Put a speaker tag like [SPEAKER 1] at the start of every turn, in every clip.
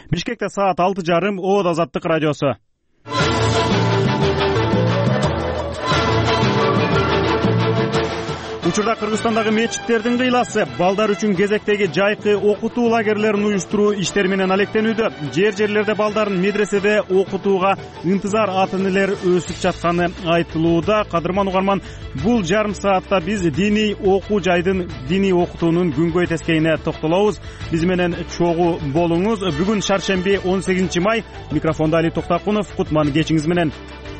[SPEAKER 1] Бишкекте саат 6:30. Оот Азаттык радиосу. Учурда Кыргызстандагы мечиттердин кыйласы балдар үчүн кезектеги жайкы окутуу лагерлерин уюштуруу иштери менен алектенүүдө. Жерлерде балдарын медреседе окутууга ынтызар ата-энелер өсүп жатканы айтылууда. Кадырман угарман, бул жарым саатта биз диний окуу жайдын, диний окутуунун күнгөй тескейине токтолобуз. Биз менен чогуу болуңуз. Бүгүн шаршемби 18 май. Микрофонда Али Токтакунов. Кутман кечиңиз менен.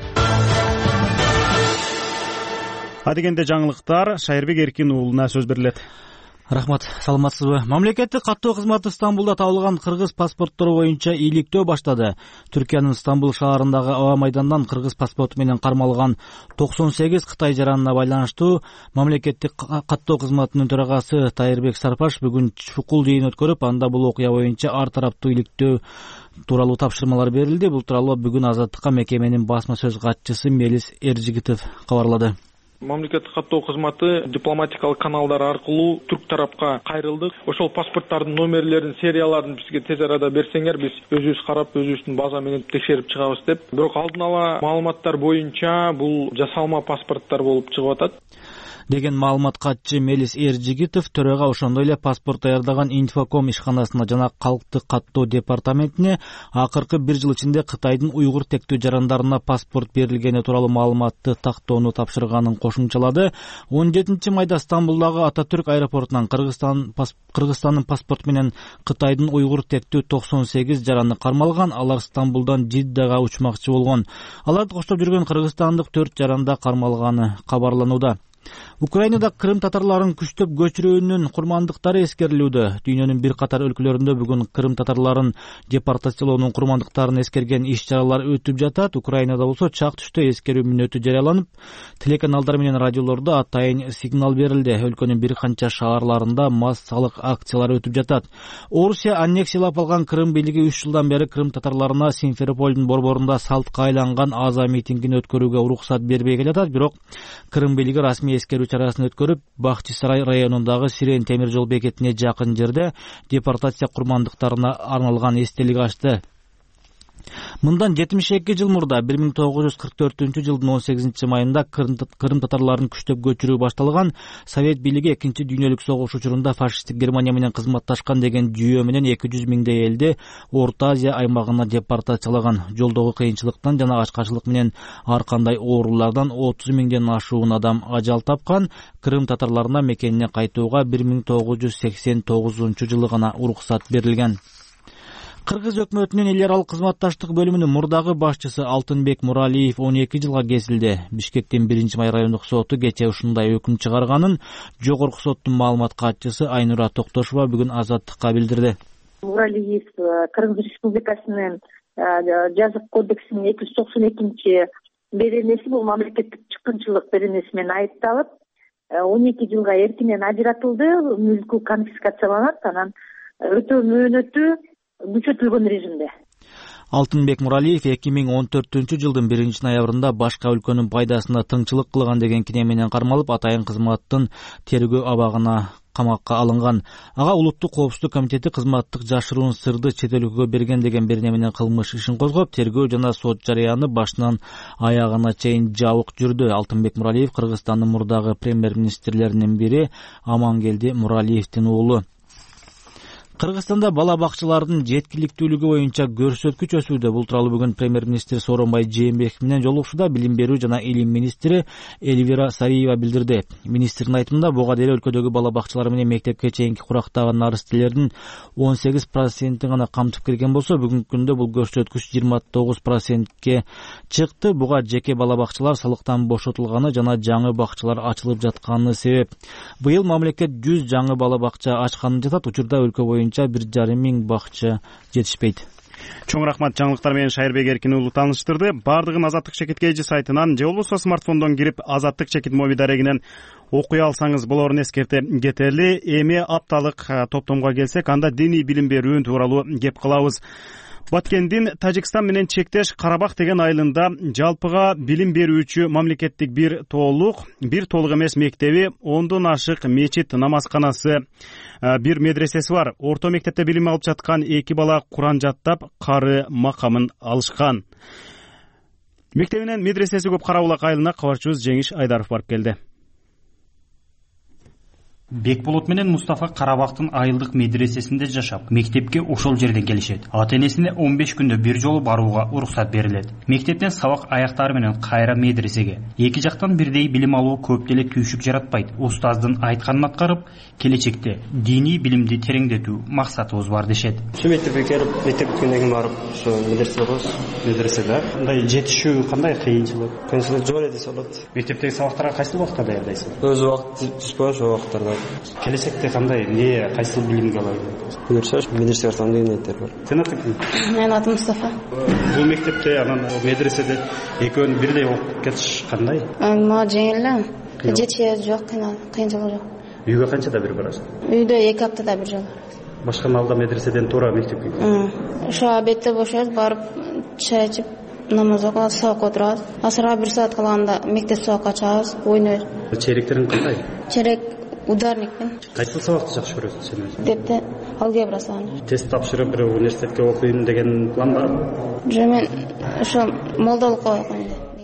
[SPEAKER 1] Адегенде жаңылыктар Шайырбек Эркин уулуна сөз берилет.
[SPEAKER 2] Рахмат, саламатсызбы? Мамлекеттик каттоо кызматы Стамбулда табылган кыргыз паспорттору боюнча иликтөө баштады. Түркиянын Стамбул шаарындагы аба майдандан кыргыз паспорту менен кармалган 98 Кытай жаранына байланыштуу мамлекеттик каттоо кызматынын төрагасы Тайырбек Сарпаш бүгүн чукул жыйын өткөрүп, анда бул окуя боюнча ар тараптуу иликтөө тууралуу тапшырмалар берилди. Бул тууралуу бүгүн Азаттыкка мекеменин басма сөз катчысы Мелис Эржигитов кабарлады.
[SPEAKER 3] Мамлекеттик каттоо кызматы дипломатикалык каналдар аркылуу түрк тарапка кайрылды. Ошол паспорттардын номерлерин, серияларын бизге тез арада берсеңер, биз өзүбүз карап, өзүбүздүн база менен текшерип чыгабыз деп. Бирок алдын ала маалыматтар боюнча бул жасалма паспорттор болуп чыгып атат
[SPEAKER 2] деген маалымат катчы Мелис Эржигитов төрага ошондой эле паспорт даярдаган Инфоком ишканасына жана Калктык каттоо департаментине акыркы 1 жыл ичинде Кытайдын уйгур тектүү жарандарына паспорт берилгени тууралуу маалыматты тактоону тапшырганын кошумчалады. 17 майда Стамбулдагы Ататүрк аэропортунан Кыргызстандын паспорту менен Кытайдын уйгур тектүү 98 жараны кармалган. Алар Стамбулдан Жиддага учмакчы болгон. Аларды коштоп жүргөн кыргызстандык 4 жаранда кармалганы кабарланууда. Украинада Крым татарларын күчтөп көчүрүүнүн курмандыктары эскерилүүдө. Дүйнөнүн бир катар өлкөлөрүндө бүгүн Крым татарларын депортациялоонун курмандыктарын эскерген иш-чаралар өтүп жатат. Украинада болсо чак түштө эскерүү мүнөтү жарыяланып, телеканалдар менен радиолордо атайын сигнал берилди. Өлкөнүн бир канча шаарларында массалык акциялар өтүп жатат. Орусия аннексиялап алган Крым бийлиги 3 жылдан бери Крым татарларына Симферополдун борборунда салтка айланган аза митингин өткөрүүгө уруксат бербей келатат. Бирок Крым бийлиги расмий эскерүү чарасын өткөрүп, Бахчисарай районундагы Сирен темир жол бекетине жакын жерде депортация курмандыктарына арналган эстелик ачты. Мындан 72 жыл мурда 1944-жылдын 18 майында Крым татарларын күчтөп көчүрүү башталган. Совет бийлиги 2-дүйнөлүк согуш учурунда фашисттик Германия менен кызматташкан деген жүйө менен 200 миңдей элди Орто Азия аймагына депортациялаган. Жолдогу кыйынчылыктан жана ачкачылык менен ар кандай оорулардан 30 миңден ашуун адам ажал тапкан. Крым татарларына мекенине кайтууга 1989-жылы гана уруксат берилген. Кыргыз өкмөтүнүн эл аралык кызматташтык бөлүмүнүн мурдагы башчысы Алтынбек Муралиев 12 жылга кесилди. Бишкектин 1 май райондук соту кечээ ушундай өкүм чыгарганын жогорку соттун маалымат катчысы Айнура Токтошова бүгүн Азаттыкка билдирди.
[SPEAKER 4] Муралиев Кыргыз Республикасынын жазык кодексинин 292 беренеси, бул мамлекеттик чыккынчылык беренеси менен айыпталып, 12 жылга эркинен ажыратылды, мүлкү конфискацияланат, анан өтөө мөөнөтү күчөтүлгөн режимде.
[SPEAKER 2] Алтынбек Муралиев 2014-жылдын 1 ноябрында башка өлкөнүн пайдасына тыңчылык кылган деген кине менен кармалып, атайын кызматтын тергөө абагына камакка алынган. Ага улуттук коопсуздук комитети кызматтык жашыруун сырды чет өлкөгө берген деген берене менен кылмыш ишин козгоп, тергөө жана сот жарыяны башынан аягына чейин жабык жүрдү. Алтынбек Муралиев Кыргызстандын мурдагы премьер-министрлеринин бири Амангелди Муралиевдин уулу. Кыргызстанда бала бакчылардын жеткиликтүүлүгү боюнча көрсөткүч өсүүдө. Бул тууралуу бүгүн премьер-министр Сооронбай Жээнбеков менен жолугушууда билим берүү жана илим министри Эльвира Сариева билдирди. Министрдин айтымында, буга деле өлкөдөгү бала бакчалар менен мектепке чейинки курактагы нарастелердин 18% гана камтып келген болсо, бүгүнкү күндө бул көрсөткүч 29%ке чыкты. Буга жеке бала бакчалар салыктан бошотулганы жана жаңы бакчалар ачылып жатканы себеп. Быйыл мамлекет 100 жаңы бала бакча ачканын жатат. Учурда өлкө боюнча 1,5 миң бакча жетишпейт.
[SPEAKER 1] Чоң рахмат, жаңылыктар менен Шайырбек Эркин уулу тааныштырды. Бардыгын Азаттык чекит KG сайтынан же болбосо смартфондон кирип Азаттык чекит моби дарегинен окуй алсаңыз болорун эскерте кетели. Эми апталык топтомго келсек, анда диний билим берүү тууралуу кеп кылабыз. Баткендин Тажикстан менен чектеш Карабах деген айылында жалпыга билим берүүчү мамлекеттик бир толук эмес мектеби, 10дон ашык мечит, намазканасы, бир медресеси бар. Орто мектепте билим алып жаткан 2 бала Куран жаттап, кары макамын алышкан. Мектебинен медресеси көп Карабулак айылына кабарчыбыз Жеңиш Айдаров барып келди.
[SPEAKER 5] Бекболот менен Мустафа Карабактын айылдык медресесинде жашап, мектепке ошол жерден келишет. Ата-энесине 15 күндө бир жолу барууга уруксат берилет. Мектептен сабак аяктары менен кайра медресеге. Эки жактан бирдей билим алуу көп деле түйшүк жаратпайт. Устаздын айтканын аткарып, келечекте диний билимди тереңдетүү максатыбыз бар дешет.
[SPEAKER 6] Ошо мектепке келип, мектеп бүткөндөн кийин барып, ошо медреседе болобуз.
[SPEAKER 5] Медреседе мындай жетишүү кандай кыйынчылык?
[SPEAKER 6] Кыйынчылык жок эле десе болот.
[SPEAKER 5] Мектептеги сабактарга кайсы убакытта даярдайсыз?
[SPEAKER 6] Өз убакыт түшпөй ошол убакыттарда.
[SPEAKER 5] Келечекте кандай, кайсы билимге алат?
[SPEAKER 6] Медресеге барсам деген ниеттер бар.
[SPEAKER 5] Сен атың ким?
[SPEAKER 7] Менин атым Мустафа.
[SPEAKER 5] Бул мектепте анан медреседе экөөнү бирдей окуп кетиш кандай?
[SPEAKER 7] Мага жеңил эле. Жетиши жок, кыйынчылык жок.
[SPEAKER 5] Үйгө канчада бир барасың?
[SPEAKER 7] Үйдө 2 аптада бир жолу.
[SPEAKER 5] Башка маалда медреседен туура мектепке келесиң.
[SPEAKER 7] Ошо обедте бошойбуз, барып чай ичип, намаз окуп, сабакка отурабыз. Асырга 1 саат калганда мектеп сабакка чыгабыз, ойнойбуз.
[SPEAKER 5] Черектериң кандай?
[SPEAKER 7] Черек ударникпен.
[SPEAKER 5] Кайсы сабакты жакшы көрөсүң сен өзүң?
[SPEAKER 7] Депте алгебра саны.
[SPEAKER 5] Тест тапшырып, бир университетке окуйм деген план барбы?
[SPEAKER 7] Жок, мен ошо молдолукка окуйм.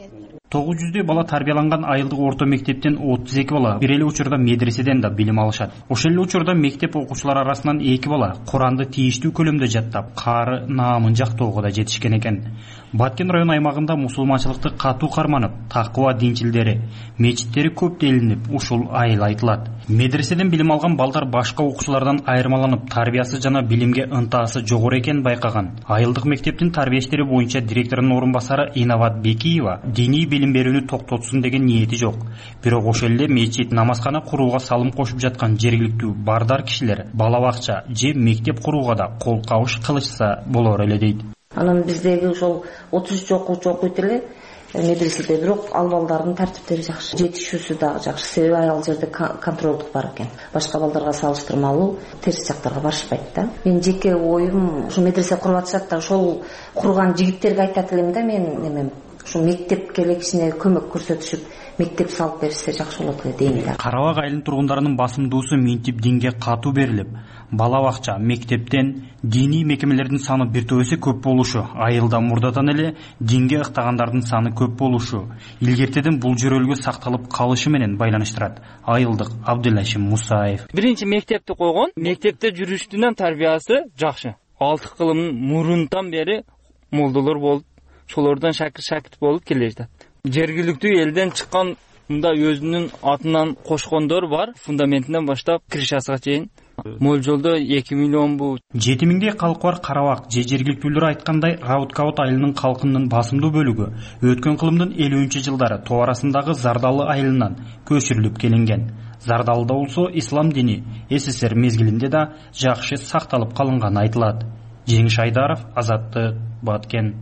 [SPEAKER 5] 900 бала тарбияланган айылдык орто мектептен 32 бала бир эле учурда медреседен да билим алышат. Ошол эле учурда мектеп окуучулары арасынан 2 бала Куранды тийиштүү көлөмдө жаттап, каары наамын жактоого да жетишкен экен. Баткен район аймагында мусулманчылыкты катуу карманып, такыба динчилдери, мечиттери көп делинип, ушул айыл айтылат. Медреседен билим алган балдар башка окуучулардан айырмаланып, тарбиясы жана билимге ынтаасы жогору экенин байкаган. Айылдык мектептин тарбия иштери боюнча директорунун орун басары Инават Бекиева диний билим берүүнү токтотсун деген ниети жок. Бирок ошол эле мечит, намазкана курууга салым кошуп жаткан жергиликтүү бардар кишилер бала бакча же мектеп курууга да кол кабыш кылышса болор эле дейт.
[SPEAKER 8] Анан биздеги ошол 33 окуучу окуйт эле медреседе, бирок ал балдардын тартиптери жакшы, жетишүүсү да жакшы, себеби ал жерде контролдук бар экен. Башка балдарга салыштырмалуу терс жактарга барышпайт да. Мен жеке оюм, ушу медресе куруп атышат да, ошол курган жигиттерге айтат элем да, мен эмем ушу мектепке эле кичине көмөк көрсөтүшүп, мектеп салып берсе жакшы болот эле дейм да.
[SPEAKER 5] Карабак айылынын тургундарынын басымдуусу минтип динге катуу берилип, бала бакча, мектептен диний мекемелердин саны бир төбөсү көп болушу, айылда мурдадан эле динге ыктагандардын саны көп болушу, илгертеден бул жөрөлгө сакталып калышы менен байланыштырат айылдык Абдулашим Мусаев.
[SPEAKER 9] Биринчи мектепти койгон, мектепте жүрүштүнөн тарбиясы жакшы. 6 кылымдын мурунтан бери молдолор болуп, шолордон шакирт болуп кележди. Жергиликтүү элден чыккан мында өзүнүн атынан кошкондор бар, фундаментинен баштап крышасына чейин. Молжолдо 2 миллион бу.
[SPEAKER 5] 7000дей калк бар Карабак же жергиликтүүлөр айткандай, Раут-Кабут айылынын калкынын басымдуу бөлүгү өткөн кылымдын 50-жылдары тоо арасындагы Зардалы айылынан көчүрүлүп келинген. Зардалыда болсо ислам дини СССР мезгилинде да жакшы сакталып калынганы айтылат. Жеңиш Айдаров, Азаттык, Баткен.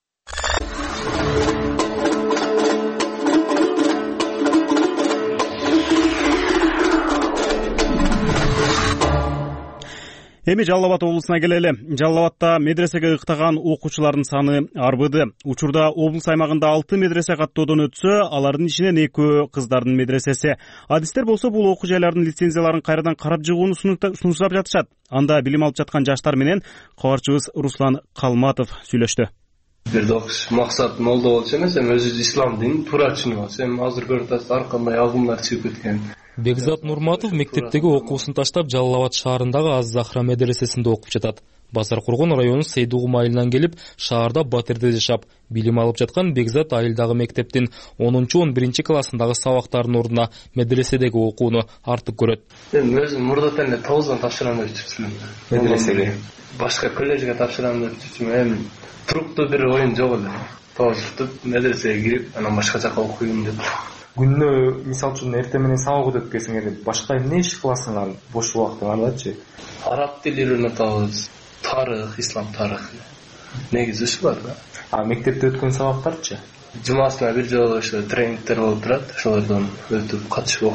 [SPEAKER 1] Эми Жалал Абад облусуна келели. Жалал Абадта медресеге ыктаган окуучулардын саны арбыды. Учурда облус аймагында 6 медресе каттоодон өтсө, алардын ичинен 2 кыздардын медресеси. Адистер болсо бул окуу жайлардын лицензияларын кайрадан карап чыгууну сунуштап жатышат. Анда билим алып жаткан жаштар менен кабарчыбыз Руслан Калматов сүйлөштү.
[SPEAKER 10] Бир окуш максат молдо болчу эмес, эми өзү ислам динин туура түшүнүп алса, эми азыр көрүп атасыз ар кандай агымдар чыгып кеткен.
[SPEAKER 11] Бекзат Нурматов мектептеги окуусун таштап Жалал Абад шаарындагы Az-Захра медресесинде окуп жатат. Базар Кургон районунун Сейдугум айылынан келип, шаарда Батирде жашап, билим алып жаткан Бекзат айылдагы мектептин 10-11 классындагы сабактардын ордуна медреседеги окууну артык көрөт.
[SPEAKER 10] Мен өзүм мурдатан эле 9дан тапшырам деп жүрчүмүн. Медресеге. Башка коллежге тапшырам деп жүрчүмүн. Эми туруктуу бир оюн жок эле. 9 медресеге кирип, анан башка жака окуйм деп.
[SPEAKER 12] Күнүнө мисал үчүн эртең менен сабак өтүп келсең эле, башка эмне иш кыласың бош убактыңардачы?
[SPEAKER 10] Араб тили үйрөнүп атабыз, тарых, ислам тарыхы. Негизи ушу бар да.
[SPEAKER 12] Мектепте өткөн сабактарчы?
[SPEAKER 10] Жумасына бир жолу ошо тренингдер болуп турат, ошолордон өтүп катышып окуйм.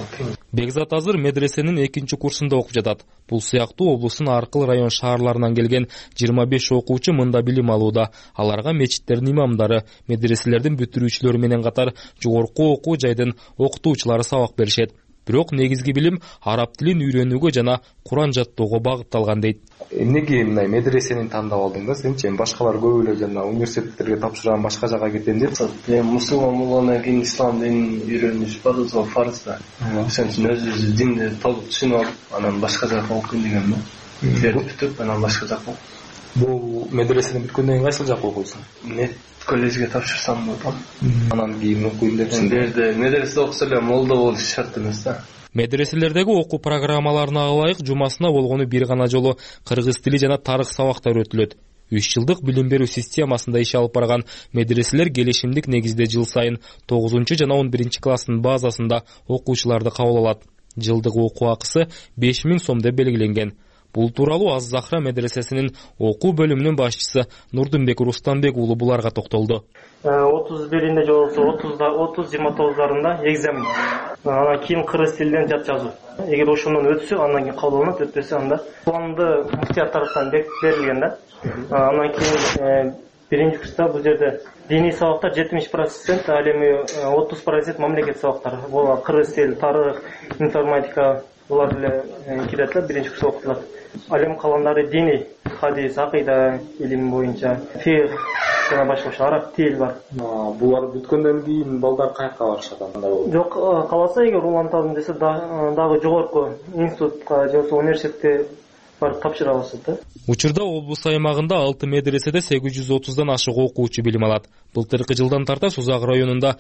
[SPEAKER 11] Бекзат азыр медресенин 2-курсунда окуп жатат. Бул сыяктуу облустун аркыл район шаарларынан келген 25 окуучу мында билим алууда. Аларга мечиттердин имамдары, медреселердин бүтүрүүчүлөрү менен катар жогорку окуу жайдын окутуучулары сабак беришет. Бирок негизги билим араб тилин үйрөнүүгө жана Куран жаттоого багытталган дейт.
[SPEAKER 12] Эмнеге мындай медресени тандап алдың да сенчи? Башкалар көп эле жана университеттерге тапшырам, башка жака кетем деп.
[SPEAKER 10] Мусулман болгондон кийин ислам динин үйрөнүш фарз да. Ошон үчүн өзүбүз динди толук түшүнүп алып, анан башка жака окуйм дегенмин. Бүтүп, анан башка жака.
[SPEAKER 12] Бул медресени бүткөндөн кийин кайсыл жака окуйсуң?
[SPEAKER 10] Мен коллежге тапшырсам болот.
[SPEAKER 12] Анан кийин окуйм депсиң.
[SPEAKER 10] Жерде медреседе окуса эле молдо болуш шарт эмес да.
[SPEAKER 11] Медреселердеги окуу программаларына ылайык жумасына болгону бир гана жолу кыргыз тили жана тарых сабактары өтүлөт. 3 жылдык билим берүү системасында иш алып барган медреселер келишимдик негизде жыл сайын 9 жана 11 класстын базасында окуучуларды кабыл алат. Жылдык окуу акысы 5000 сом деп белгиленген. Бул тууралуу Az-Zahra медресесинин окуу бөлүмүнүн башчысы Нурдунбек Рустанбек уулу буларга токтолду.
[SPEAKER 13] 31-inde же болсо 30-29-дарында экзамен. Анан кийин кыргыз тилинен жат жазуу. Эгер ошондон өтсө, андан кийин кабыл алынат, өтпөсө анда планды муфтият тараптан берилген да. Андан кийин биринчи курста бул жерде диний сабактар 70%, ал эми 30% мамлекет сабактары. Бул кыргыз тил, тарых, информатика булар эле кирет да, биринчи курста окутулат. Ал эми калгандары диний, хадис, акыйда илими боюнча, фикх жана башка араб тил бар.
[SPEAKER 12] Булар бүткөндөн кийин балдар каяка барышат анда?
[SPEAKER 13] Жок, каласа эгер уланталым десе дагы жогорку институтка же болбосо университетке барып тапшыра алышат да.
[SPEAKER 11] Учурда облус аймагында 6 медреседе 830дан ашык окуучу билим алат. Былтыркы жылдан тарта Сузак районунда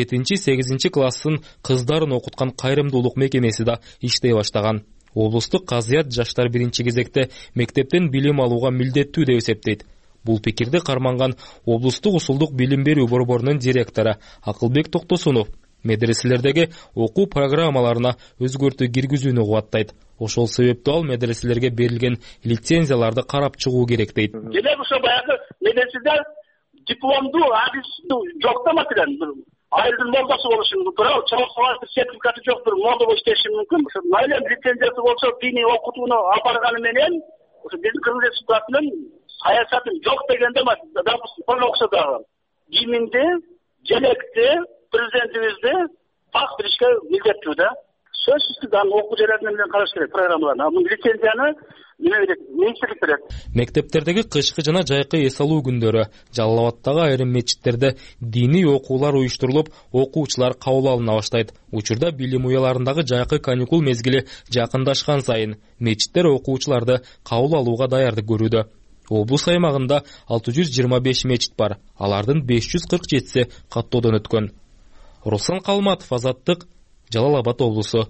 [SPEAKER 11] 7-8 классын кыздарын окуткан кайрымдуулук мекемеси да иштей баштаган. Облустук казыят жаштар биринчи кезекте мектептен билим алууга милдеттүү деп эсептейт. Бул пикирди карманган облустук усулдук билим берүү борборунун директору Акылбек Токтосунов медреселердеги окуу программаларына өзгөртүү киргизүүнү кубаттайт. Ошол себептүү ал медреселерге берилген лицензияларды карап чыгуу керек дейт.
[SPEAKER 14] Демек ошо баягы медреседе дипломдуу адис жок да материал. Айылдын молдасы болушу мүмкүн, бирок чоң сертификаты жок бир молдо болуп иштеши мүмкүн. Ошо айыл лицензиясы болсо диний окутууну алып барганы менен ошо биздин кыргыз республикасынын саясаты жок дегенде допустим окуса дагы гимнди, желекти, президентибизди так билишке милдеттүү да. Сөзсүз түрдө окуу жайлары менен караш керек программаларны. Бул лицензияны министрлик берет.
[SPEAKER 11] Мектептердеги кышкы жана жайкы эс алуу күндөрү Жалал Абаддагы айрым мечиттерде диний окуулар уюштурулуп, окуучулар кабыл алына баштайт. Учурда билим уяларындагы жайкы каникул мезгили жакындашкан сайын мечиттер окуучуларды кабыл алууга даярдык көрүүдө. Облус аймагында 625 мечит бар. Алардын 547си каттоодон өткөн. Руслан Калматов, Азаттык, Жалал Абад облусу.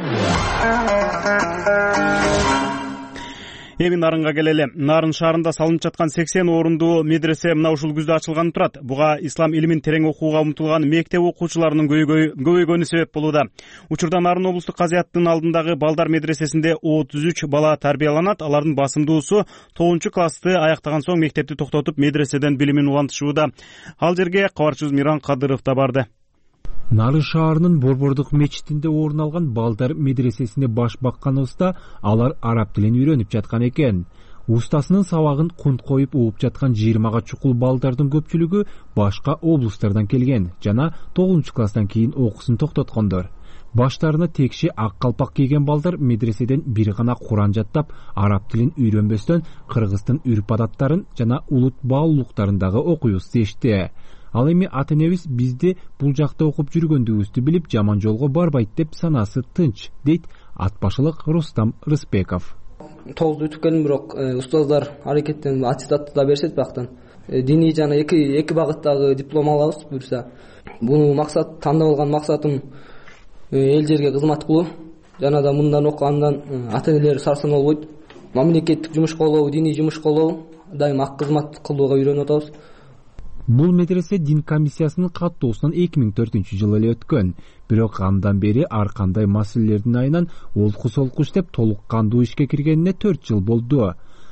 [SPEAKER 1] Эми Нарынга келели. Нарын шаарында салынып жаткан 80 орундуу медресе мына ушул күздө ачылганы турат. Буга ислам илимин терең окууга умтулган мектеп окуучуларынын көбөйгөнү себеп болууда. Учурда Нарын облустук казыяттын алдындагы балдар медресесинде 33 бала тарбияланат. Алардын басымдуусу 9-классты аяктаган соң мектепти токтотуп медреседен билимин улантышууда. Ал жерге кабарчыбыз Миран Кадыров да барды.
[SPEAKER 15] Нарын шаарынын борбордук мечитинде орун алган балдар медресесине баш баккан уста алар араб тилин үйрөнүп жаткан экен. Устасынын сабагын кунт коюп ууп жаткан 20га чукул балдардын көпчүлүгү башка облустардан келген жана 9-класстан кийин окуусун токтоткондор. Баштарына текши ак калпак кийген балдар медреседен бир гана Куран жаттап, араб тилин үйрөнбөстөн кыргыздын үрп адаттарын жана улут баалуулуктарын окуй устешти. Ал эми ата-энебиз бизди бул жакта окуп жүргөндүгүбүздү билип жаман жолго барбайт деп санасы тынч, дейт ат башылык Рустам Рыспеков.
[SPEAKER 16] 9 бүтүп келдим, бирок устаздар аракеттенип аттестатты да беришет бактан. Диний жана эки багыттагы диплом алабыз буюрса. Бул максат, тандап алган максатым эл жерге кызмат кылуу. Жана да мындан окугандан ата-энелер сарсын болбойт. Мамлекеттик жумуш колоо, диний жумуш колоо, дайыма ак кызмат кылууга үйрөнүп атабыз.
[SPEAKER 15] Бул медресе дин комиссиясынын каттоосунан 2004-жылы эле өткөн. Бирок андан бери ар кандай маселелердин айынан олку солку иштеп толук кандуу ишке киргенине 4 жыл болду.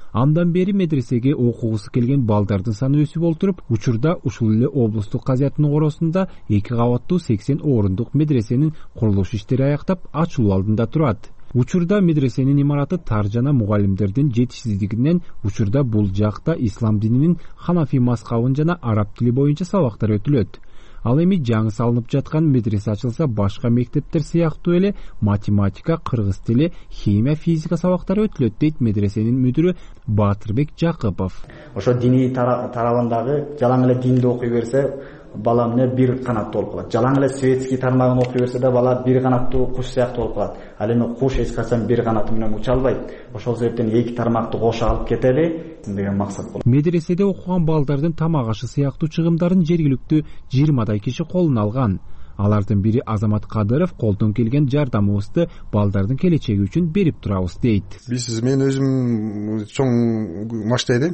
[SPEAKER 15] Андан бери медресеге окугусу келген балдардын саны өсүп олтуруп, учурда ушул эле облустук казыятынын коросунда 2 кабаттуу 80 орундук медресенин курулуш иштери аяктап ачылуу алдында турат. Учурда медресенин имараты тар жана мугалимдердин жетишсиздигинен учурда бул жакта ислам дининин ханафи мазхабын жана араб тили боюнча сабактар өтүлөт. Ал эми жаңы салынып жаткан медресе ачылса, башка мектептер сыяктуу эле математика, кыргыз тили, химия, физика сабактары өтүлөт, дейт медресенин мүдүрү Батырбек Жакыпов.
[SPEAKER 17] Ошо диний тарабындагы жалаң эле динди окуй берсе, бала эмне бир канаттуу болуп калат. Жалаң эле светский тармагын окуй берсе да бала бир канаттуу куш сыяктуу болуп калат. Ал эми куш эч качан бир канаты менен уча албайт. Ошол себептен 2 тармакты кошо алып кетели деген максат болот.
[SPEAKER 15] Медреседе окуган балдардын тамак ашы сыяктуу чыгымдарын жергиликтүү 20 киши колуна алган. Алардын бири Азамат Кадыров колдон келген жардамыбызды балдардын келечеги үчүн берип турабыз, дейт.
[SPEAKER 18] Мен өзүм чоң маштайдым.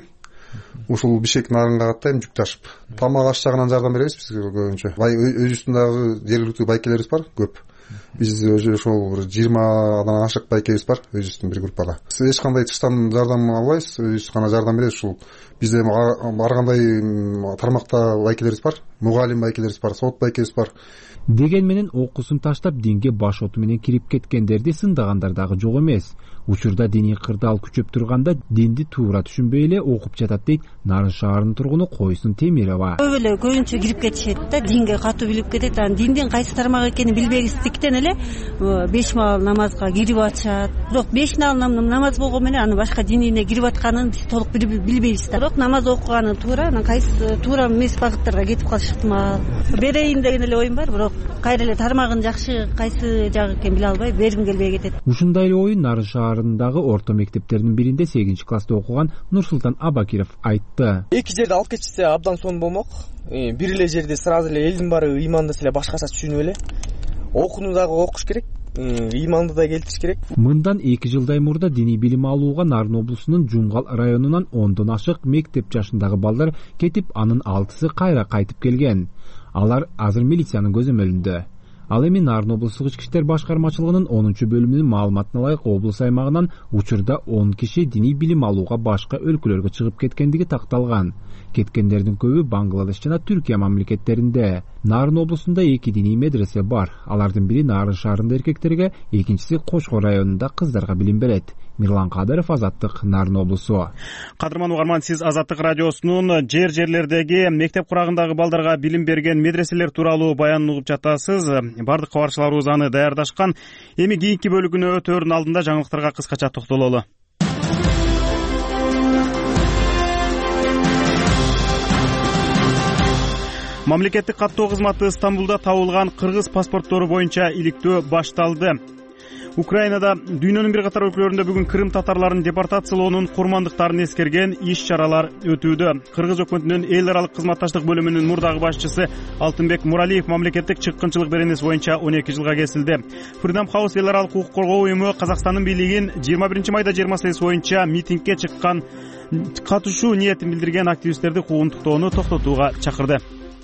[SPEAKER 18] Ушул Бишкек нарынга каттайм жүк ташып. Тамак аш жагынан жардам беребиз биз көбүнчө. Өзүбүздүн жергиликтүү байкелерибиз бар көп. Биз ошол 20 ашык байкебиз бар өзүбүздүн бир группада. Эч кандай тыштан жардам албайбыз, өзүбүз гана жардам беребиз. Ушул бизде ар кандай тармакта байкелерибиз бар, мугалим байкелерибиз бар, сот байкебиз бар.
[SPEAKER 15] Деген менен окуусун таштап динге баш оту менен кирип кеткендерди сындагандар дагы жок эмес. Учурда диний кырдаал күчөп турганда динди туура түшүнбөй эле окуп жатат, дейт Нарын шаарынын тургуну Койсун Темирова.
[SPEAKER 19] Көп эле көбүнчө кирип кетишет да, динге катуу билип кетет. Анан диндин кайсы тармак экенин билбегиздиктен эле 5 маал намазга кирип атышат. Бирок 5 маал намаз болгон менен анын башка динине кирип атканын биз толук билбейбиз да. Бирок намаз окуганы туура, анан кайсы туура эмес багыттарга кетип калышы ыктымал. Берейин деген эле оюм бар, бирок кайра эле тармагын жакшы кайсы жагы экенин биле албай бергим келбей кетет.
[SPEAKER 15] Ушундай эле оюн Нарын шаарындагы орто мектептердин биринде 8-класста окуган Нурсултан Абакиров айтты.
[SPEAKER 20] Эки жерде алып кетишсе абдан сонун болмок. Бир эле жерде сразу эле элдин баары ыймандаса эле башкача түшүнүп эле. Окууну дагы окуш керек. Ыйманды да келтириш керек.
[SPEAKER 15] Мындан 2 жылдай мурда диний билим алууга Нарын облусунун Жумгал районунан 10дон ашык мектеп жашындагы балдар кетип, анын 6сы кайра кайтып келген. Алар азыр милициянын көзөмөлүндө. Ал эми Нарын облустук ички иштер башкармачылыгынын 10-бөлүмүнүн маалыматына ылайык облус аймагынан учурда 10 киши диний билим алууга башка өлкөлөргө чыгып кеткендиги такталган. Кеткендердин көбү Бангладеш жана Түркия мамлекеттеринде. Нарын облусунда 2 диний медресе бар. Алардын бири Нарын шаарында эркектерге, экинчиси Кошко районунда кыздарга билим берет. Мирлан Кадыров, Азаттык, Нарын облусу.
[SPEAKER 1] Кадырман угарман, сиз Азаттык радиосунун жерлердеги мектеп курагындагы балдарга билим берген медреселер тууралуу баянын угуп жатасыз. Бардык кабарчыларыбыз аны даярдашкан. Эми кийинки бөлүгүнө өтөөрдүн алдында жаңылыктарга кыскача токтололу. Мамлекеттик каттоо кызматы Стамбулда табылган кыргыз паспорттору боюнча иликтөө башталды. Украинада дүйнөнүн бир катар өлкөлөрүндө бүгүн Крым татарларын депортациялоонун курмандыктарын эскерген иш-чаралар өтүүдө. Кыргыз өкмөтүнүн эл аралык кызматташтык бөлүмүнүн мурдагы башчысы Алтынбек Муралиев мамлекеттик чыккынчылык беренеси боюнча 12 жылга кесилди. Freedom House эл аралык укук коргоо уюму Казакстандын бийлигин 21 майда 28 боюнча митингге чыккан катышуу ниетин билдирген активисттерди куугунтуктоону токтотууга чакырды.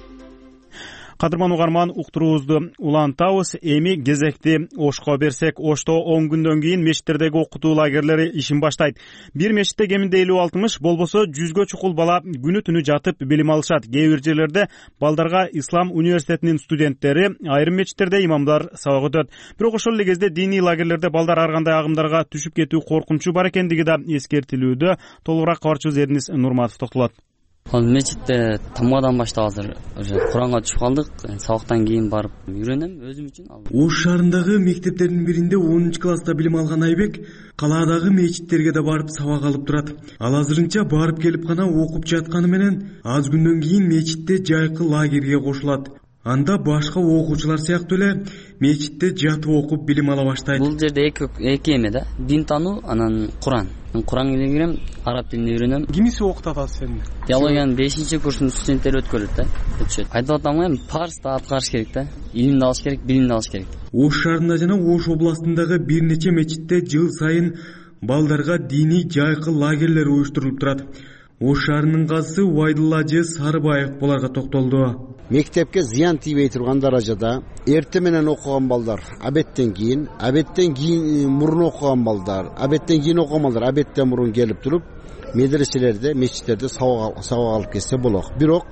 [SPEAKER 1] Кадырман угарман, уктуруубузду улантабыз. Эми кезекти Ошко берсек, Ошто 10 күндөн кийин мечиттердеги окутуу лагерлери ишин баштайт. Бир мечитте кеминде 50-60, болбосо 100гө чукул бала күнү түнү жатып билим алышат. Кээ бир жерлерде балдарга Ислам университетинин студенттери, айрым мечиттерде имамдар сабак өтөт. Бирок ошол эле кезде диний лагерлерде балдар ар кандай агымдарга түшүп кетүү коркунучу бар экендиги да эскертилүүдө. Толугураак кабарчыбыз Эрнис Нурматов токтолот.
[SPEAKER 21] Ал мечитте тамгадан баштап азыр уже Куранга түшүп калдык. Сабактан кийин барып үйрөнөм өзүм үчүн.
[SPEAKER 22] Ош шаарындагы мектептердин биринде 10-класста билим алган Айбек калаадагы мечиттерге да барып сабак алып турат. Ал азырынча барып келип гана окуп жатканы менен аз күндөн кийин мечитте жайкы лагерге кошулат. Анда башка окуучулар сыяктуу эле мечитте жатып окуп билим ала баштайт.
[SPEAKER 21] Бул жерде эки эме да. Дин таануу, анан Куран. Куран илгерем, араб тилин үйрөнөм.
[SPEAKER 22] Кимиси окутат азыр сени?
[SPEAKER 21] Теологиянын 5-курстун студенттери өткөрөт да. Айтып атам эми парзды аткарыш керек да. Илимди алыш керек, билимди алыш керек.
[SPEAKER 22] Ош шаарында жана Ош областындагы бир нече мечитте жыл сайын балдарга диний жайкы лагерлер уюштурулуп турат. Ош шаарынын казысы Убайдулла Ажы Сарыбаев буларга токтолду.
[SPEAKER 23] Мектепке зыян тийбей турган даражада эрте менен окуган балдар абеттен кийин мурун окуган балдар, абеттен кийин окуган балдар абеттен мурун келип туруп, медреселерде, мечиттерде сабак алып кетсе болот. Бирок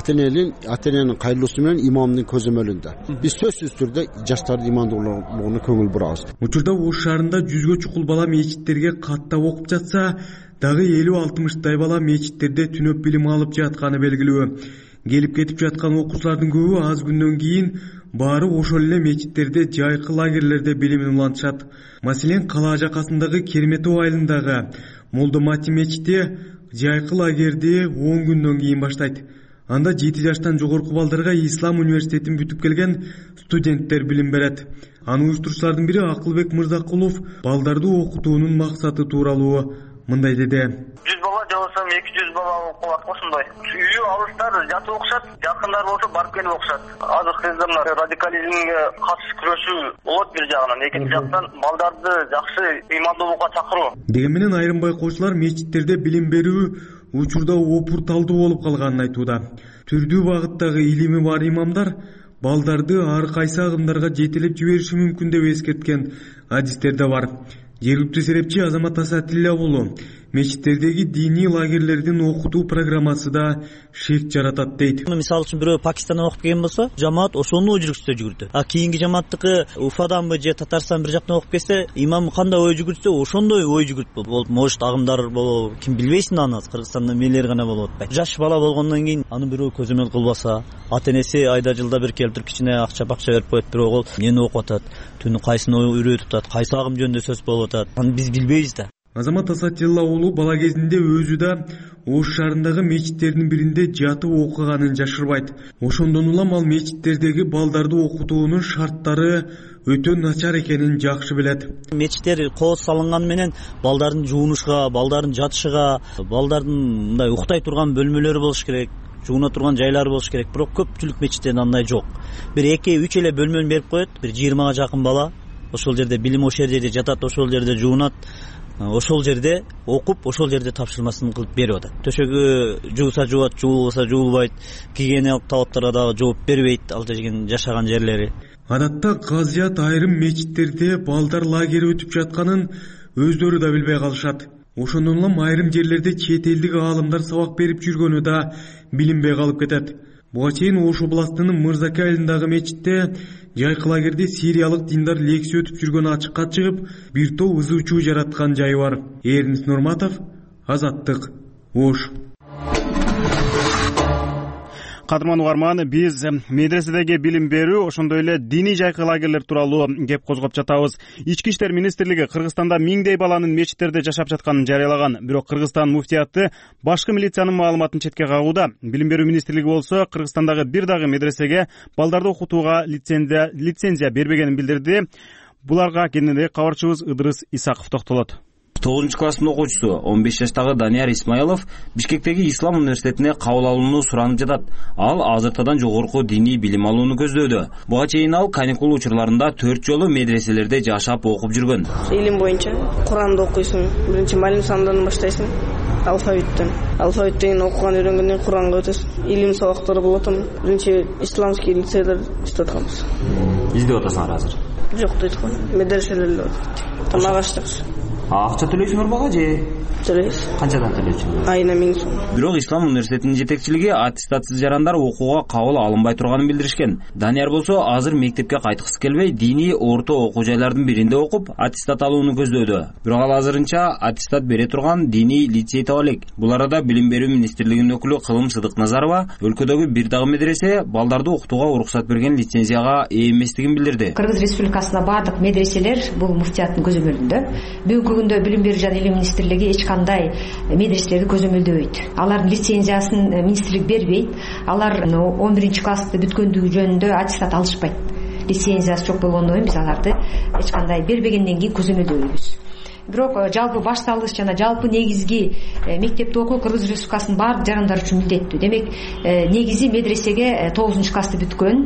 [SPEAKER 23] ата-эненин кайрылуусу менен имамдын көзөмөлүндө биз сөзсүз түрдө жаштардын имандуулугуна көңүл бурабыз.
[SPEAKER 22] Учурда Ош шаарында 100гө чукул бала мечиттерге каттап окуп жатса, дагы 50-60 бала мечиттерде түнөп билим алып жатканы белгилүү. Келип кетип жаткан окуучулардын көбү аз күндөн кийин баары ошол эле мечиттерде жайкы лагерлерде билимин улантышат. Маселен, кала жакасындагы Керметов айылындагы Молдо Мати мечити жайкы лагерди 10 күндөн кийин баштайт. Анда 7 жаштан жогорку балдарга Ислам университетин бүтүп келген студенттер билим берет. Аны уюштуруучулардын бири Акылбек Мырзакулов балдарды окутуунун максаты тууралуу мындай деди.
[SPEAKER 2] 100 бала же болбосо 200 бала окуп ошондой. Үйү алыстар, жатып окушат, жакындар болсо барып келип окушат. Азыркы кезде мына радикализмге каршы күрөшүү болот бир жагынан, экинчи жактан балдарды жакшы ыймандуулукка чакыруу.
[SPEAKER 22] Дегени менен айрым байкоочулар мечиттерде билим берүү учурда опурталдуу болуп калганын айтууда. Түрдүү багыттагы илими бар имамдар балдарды ар кайсы агымдарга жетелеп жибериши мүмкүн деп эскерткен адистер да бар. Жергиликтүү серепчи Азамат Асатилла уулу мечиттердеги диний лагерлердин окутуу программасы да шек жаратат дейт.
[SPEAKER 3] Мисалы үчүн бирөө Пакистандан окуп келген болсо, жамаат ошону жүргүзсө жүгүрдү. А кийинки жамааттыкы Уфаданбы же Татарстан бир жактан окуп келсе, имам кандай ой жүгүртсө, ошондой ой жүгүрт болот. Может агымдар болобу, ким билбейсиң аны. Кыргызстанда мелер гана болуп атпайт. Жаш бала болгондон кийин аны бирөө көзөмөл кылбаса, ата-энеси айда жылда бир келип туруп кичине акча берип коет, бирок ол эмнени окуп атат, түнү кайсыны үйрөтүп атат, кайсы агым жөнүндө сөз болуп атат. Аны биз билбейбиз да.
[SPEAKER 22] Азамат Асатилла уулу бала кезинде өзү да Ош шаарындагы мечиттердин биринде жатып окуганын жашырбайт. Ошондон улам ал мечиттердеги балдарды окутуунун шарттары өтө начар экенин жакшы билет.
[SPEAKER 3] Мечиттер кооз салынган менен балдардын жуунушка, балдардын жатышыга, балдардын мындай уктай турган бөлмөлөрү болуш керек, жууна турган жайлары болуш керек. Бирок көпчүлүк мечиттерде андай жок. Бир 2-3 эле бөлмөнү берип коет, бир 20га жакын бала ошол жерде билим, ошол жерде жатат, ошол жерде жуунат, ошол жерде окуп, ошол жерде тапшырмасын кылып берип атат. Төшөгү жууса жуат, жуулбаса жуулбайт, кийген талаптарга дагы жооп бербейт ал жердин жашаган жерлери.
[SPEAKER 22] Адатта казият айрым мечиттерде балдар лагери өтүп жатканын өздөрү да билбей калышат. Ошондон улам айрым жерлерде чет элдик аалымдар сабак берип жүргөнү да билинбей калып кетет. Буга чейин Ош областынын Мырзаки айылындагы мечитте жайкы лагерде сириялык диндар лекция өтүп жүргөнү ачыкка чыгып, бир топ ызы чуу жараткан жайы бар. Эрнис Нурматов, Азаттык, Ош.
[SPEAKER 1] Кадырман угарман, биз медреседеги билим берүү, ошондой эле диний жайкы лагерлер тууралуу кеп козгоп жатабыз. Ички иштер министрлиги Кыргызстанда 1000 баланын мечиттерде жашап жатканын жарыялаган. Бирок Кыргызстан муфтияты башкы милициянын маалыматын четке кагууда. Билим берүү министрлиги болсо Кыргызстандагы бир дагы медресеге балдарды окутууга лицензия бербегенин билдирди. Буларга кененирээк кабарчыбыз Ыдырыс Исаков токтолот.
[SPEAKER 4] 9 класстын окуучусу 15 жаштагы Данияр Исмаилов Бишкектеги Ислам университетине кабыл алууну суранып жатат. Ал азыртадан жогорку диний билим алууну көздөөдө. Буга чейин ал каникул учурларында 4 жолу медреселерде жашап окуп жүргөн.
[SPEAKER 24] Илим боюнча Куранды окуйсуң. Биринчи малим сандан баштайсың. Алфавиттен окуган үйрөнгөндөн кийин Куранга өтөсүң. Илим сабактары болот. Биринчи исламский лицейлер иштеп атканбыз.
[SPEAKER 4] Издеп атасыңар азыр?
[SPEAKER 24] Жок дейт го. Медреселер. Тамак аштык.
[SPEAKER 4] Акча төлөйсүңөр бага же?
[SPEAKER 24] Төлөйбүз.
[SPEAKER 4] Канчадан төлөйсүңөр?
[SPEAKER 24] Айына 1000 сом.
[SPEAKER 4] Бирок Ислам университетинин жетекчилиги аттестатсыз жарандар окууга кабыл алынбай турганын билдиришкен. Данияр болсо азыр мектепке кайткысы келбей, диний орто окуу жайлардын биринде окуп, аттестат алууну көздөөдө. Бирок ал азырынча аттестат бере турган диний лицей таба элек. Бул арада Билим берүү министрлигинин өкүлү Кылым Сыдыкназарова өлкөдөгү бир дагы медресе балдарды окутууга уруксат берген лицензияга ээ эместигин билдирди.
[SPEAKER 25] Кыргыз Республикасында бардык медреселер бул муфтияттын көзөмөлүндө. Бүгүнкү күндө Билим берүү жана илим министрлиги эч кандай медреселерди көзөмөлдөбөйт. Алардын лицензиясын министрлик бербейт. Алар 11 классты бүткөндүгү жөнүндө аттестат алышпайт. Лицензиясы жок болгондон кийин биз аларды эч кандай бербегенден кийин көзөмөлдөбөйбүз. Бирок жалпы башталыш жана жалпы негизги мектепте окуу Кыргыз Республикасынын баардык жарандары үчүн милдеттүү. Демек негизи медресеге 9 классты бүткөн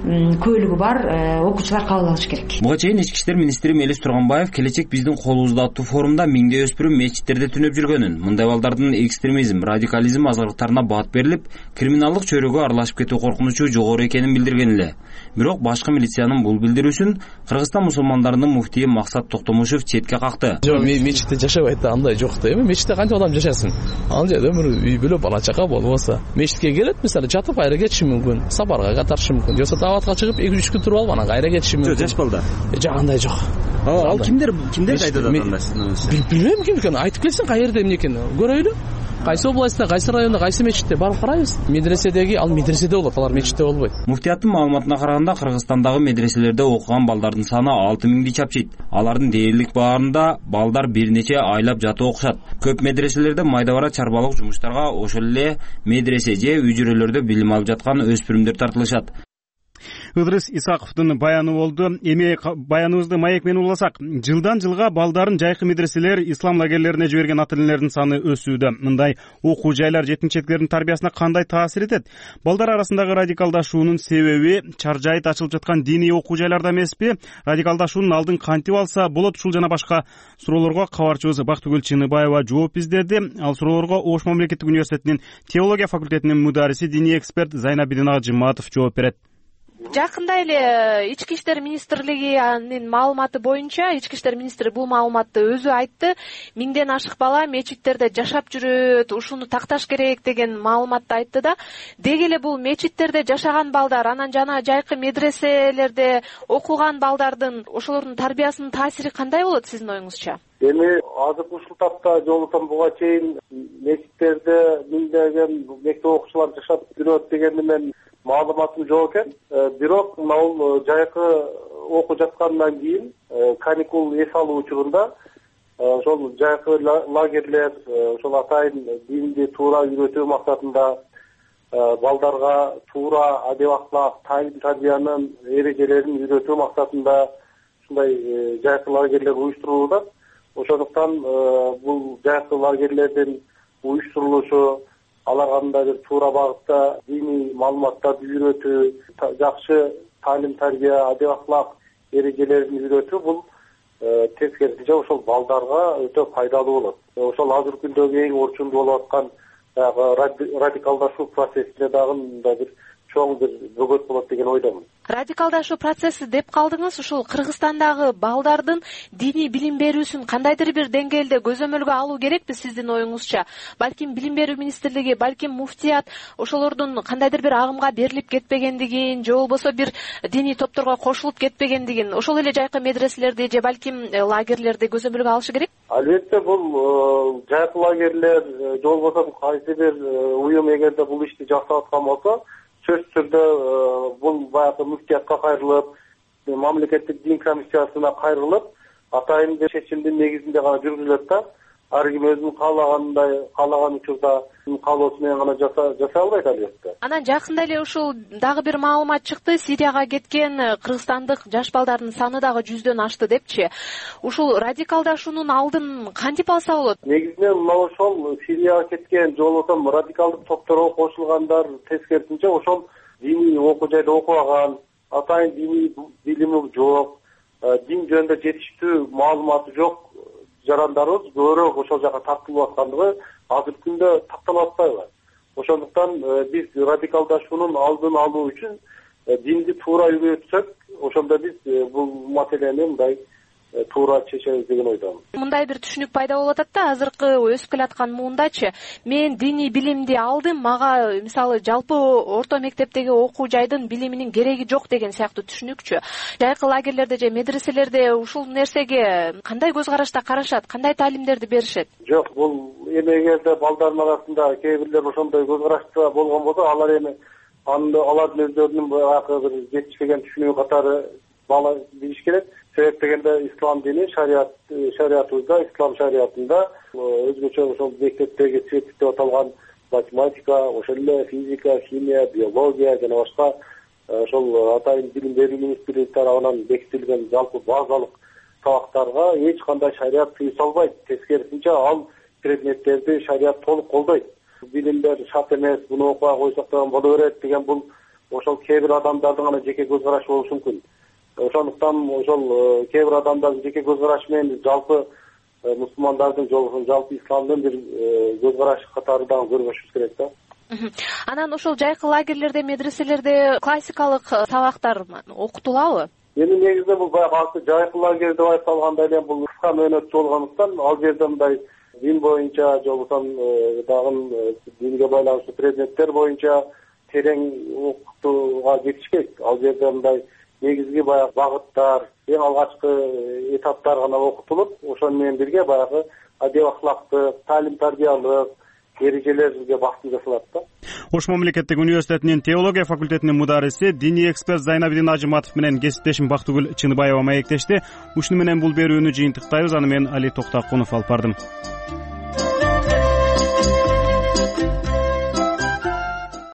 [SPEAKER 25] көөлүгү бар окуучулар кабыл алыш керек.
[SPEAKER 4] Буга чейин Ички иштер министри Мелис Турганбаев келечек биздин колубузда аттуу форумда миңдей өспүрүм мечиттерде түнөп жүргөнүн, мындай балдардын экстремизм, радикализм азгырыктарына баат берилип, криминалдык чөйрөгө аралашып кетүү коркунучу жогору экенин билдирген эле. Бирок башкы милициянын бул билдирүүсүн Кыргызстан мусулмандарынын муфтийи Максат Токтомушев четке какты.
[SPEAKER 5] Мечитте жашабайт да, андай жок да. Эми мечитте канча адам жашасын? Ал жерде бир үй бүлө бала чака болбосо, мечитке келет, мисалы жатып кайра кетиши мүмкүн, сапарга катарышы мүмкүн. Жоксо табатка чыгып 2-3 күн туруп алып анан кайра кетиши мүмкүн.
[SPEAKER 6] Жаш балдар.
[SPEAKER 5] Андай жок.
[SPEAKER 6] Ал кимдер айтат анда сиздин өзүңүз?
[SPEAKER 5] Билбейм ким экенин, айтып келсең каерде эмне экенин көрөйлү. Кайсы областта, кайсы районда, кайсы мечитте барып карайбыз. Медреседеги, ал медреседе болот, алар мечитте болбойт.
[SPEAKER 4] Муфтияттын маалыматына караганда Кыргызстандагы медреселерде окуган балдардын саны 6000 чапчыйт. Алардын дээрлик баарында балдар бир нече айлап жатып окушат. Көп медреселерде майда бара чарбалык жумуштарга ошол эле медресе же үй-жөрөлөрдө билим алып жаткан өспүрүмдөр тартылышат.
[SPEAKER 1] Ыдырыс Исаковдун баяны болду. Эми баяныбызды маек менен уласак, жылдан жылга балдарын жайкы медреселер, ислам лагерлерине жиберген ата-энелердин саны өсүүдө. Мындай окуу жайлар жетинчектердин тарбиясына кандай таасир этет? Балдар арасындагы радикалдашуунун себеби чаржайыт ачылып жаткан диний окуу жайларда эмеспи? Радикалдашуунун алдын кантип алса болот? Ушул жана башка суроолорго кабарчыбыз Бактыгүл Чыныбаева жооп издеди. Ал суроолорго Ош мамлекеттик университетинин теология факультетинин мудариси, диний эксперт Зайнабидин Ажыматов жооп берет.
[SPEAKER 7] Жакында эле Ички иштер министрлигинин маалыматы боюнча, Ички иштер министри бул маалыматты өзү айтты. 1000ден ашык бала мечиттерде жашап жүрөт, ушуну такташ керек деген маалыматты айтты да. Деги эле бул мечиттерде жашаган балдар, анан жана жайкы медреселерде окуган балдардын, ошолордун тарбиясынын таасири кандай болот сиздин оюңузча?
[SPEAKER 8] Эми азыркы ушул тапта жолутам буга чейин мечиттерде миңдеген мектеп окуучулар жашап жүрөт дегенди мен маалыматым жок экен. Бирок мына жайкы окуп жаткандан кийин каникул эс алуу учурунда ошол жайкы лагерлер ошол атайын динди туура үйрөтүү максатында балдарга туура адеп аклак, тайым тарбиянын эрежелерин үйрөтүү максатында ушундай жайкы лагерлер уюштурулат. Ошондуктан бул жайкы лагерлердин уюштурулушу, алар кандай бир туура багытта диний маалыматтарды үйрөтүү, жакшы таалим тарбия, адеп аклак эрежелерин үйрөтүү бул тескерисинче ошол балдарга өтө пайдалуу болот. Ошол азыркы күндөгү эң орчундуу болуп аткан радикалдашуу процессине дагы мындай бир чоң бир бөгөт болот деген ойдомун.
[SPEAKER 7] Радикалдашуу процесси деп калдыңыз, ушул Кыргызстандагы балдардын диний билим берүүсүн кандайдыр бир деңгээлде көзөмөлгө алуу керекпи сиздин оюңузча? Балким билим берүү министрлиги, балким муфтият ошолордун кандайдыр бир агымга берилип кетпегендигин, же болбосо бир диний топторго кошулуп кетпегендигин, ошол эле жайкы медреселерди же балким лагерлерди көзөмөлгө алышы керек?
[SPEAKER 8] Албетте бул жайкы лагерлер же болбосо кайсы бир уюм эгерде бул ишти жасап аткан болсо, сөзсүз түрдө бул баягы муфтиятка кайрылып, мамлекеттик дин комиссиясына кайрылып, атайын чечимдин негизинде гана жүргүзүлөт да. Ар ким өзүнүн каалаган учурда каалоосу менен гана жасай албайт албетте.
[SPEAKER 7] Анан жакында эле ушул дагы бир маалымат чыкты, Сирияга кеткен кыргызстандык жаш балдардын саны дагы 100дөн ашты депчи. Ушул радикалдашуунун алдын кантип алса болот?
[SPEAKER 8] Негизинен мына ошол Сирияга кеткен, же болбосо радикалдык топторго кошулгандар тескерисинче ошол диний окуу жайда окубаган, атайын диний билими жок, дин жөнүндө жетиштүү маалыматы жок жарандарыбыз көбүрөөк ошол жака тартылып аткандыгы азыркы күндө такталып атпайбы? Ошондуктан биз радикалдашуунун алдын алуу үчүн динди туура үйрөтсөк, ошондо биз бул маселени мындай туура чечебиз деген ойдомун.
[SPEAKER 7] Мындай бир түшүнүк пайда болуп атат да, азыркы өсүп келаткан муундачы, мен диний билимди алдым, мага мисалы жалпы орто мектептеги окуу жайдын билиминин кереги жок деген сыяктуу түшүнүкчү. Жайкы лагерлерде же медреселерде ушул нерсеге кандай көз карашта карашат, кандай таалимдерди беришет?
[SPEAKER 8] Жок, бул эми эгерде балдардын арасында кээ бирлер ошондой көз карашта болгон болсо, алар эми алардын өздөрүнүн баягы бир жетишпеген түшүнүгү катары бала билиш керек. Себеп дегенде ислам дини шариятыбызда, ислам шариятында өзгөчө ошол мектептеги цветик деп аталган математика, ошол эле физика, химия, биология жана башка ошол атайын билим берүү министрлиги тарабынан бекитилген жалпы базалык сабактарга эч кандай шарият тыюу салбайт. Тескерисинче ал предметтерди шарият толук колдойт. Билимдер шарт эмес, буну окуга койсок да боло берет деген бул ошол кээ бир адамдардын гана жеке көз карашы болушу мүмкүн. Ошондуктан ошол кээ бир адамдардын жеке көз карашы менен жалпы мусулмандардын жолун, жалпы исламдын бир көз карашы катары дагы көрбөшүбүз керек да.
[SPEAKER 7] Анан ошол жайкы лагерлерде, медреселерде классикалык сабактар окутулабы?
[SPEAKER 8] Эми негизинен бул баягы аты жайкы лагерь деп айтылгандай эле бул кыска мөөнөт болгондуктан ал жерде мындай дин боюнча же болбосо дагы динге байланыштуу предметтер боюнча терең окутууга жетишпейт. Ал жерде мындай негизги баягы багыттар, эң алгачкы этаптар гана окутулуп, ошону менен бирге баягы адеп ахлактык, таалим тарбиялык эрежелерге басым жасалат да.
[SPEAKER 1] Ош мамлекеттик университетинин теология факультетинин мудариси, диний эксперт Зайнабидин Ажыматов менен кесиптешим Бактыгүл Чыныбаева маектешти. Ушуну менен бул берүүнү жыйынтыктайбыз. Аны мен Али Токтакунов алып бардым.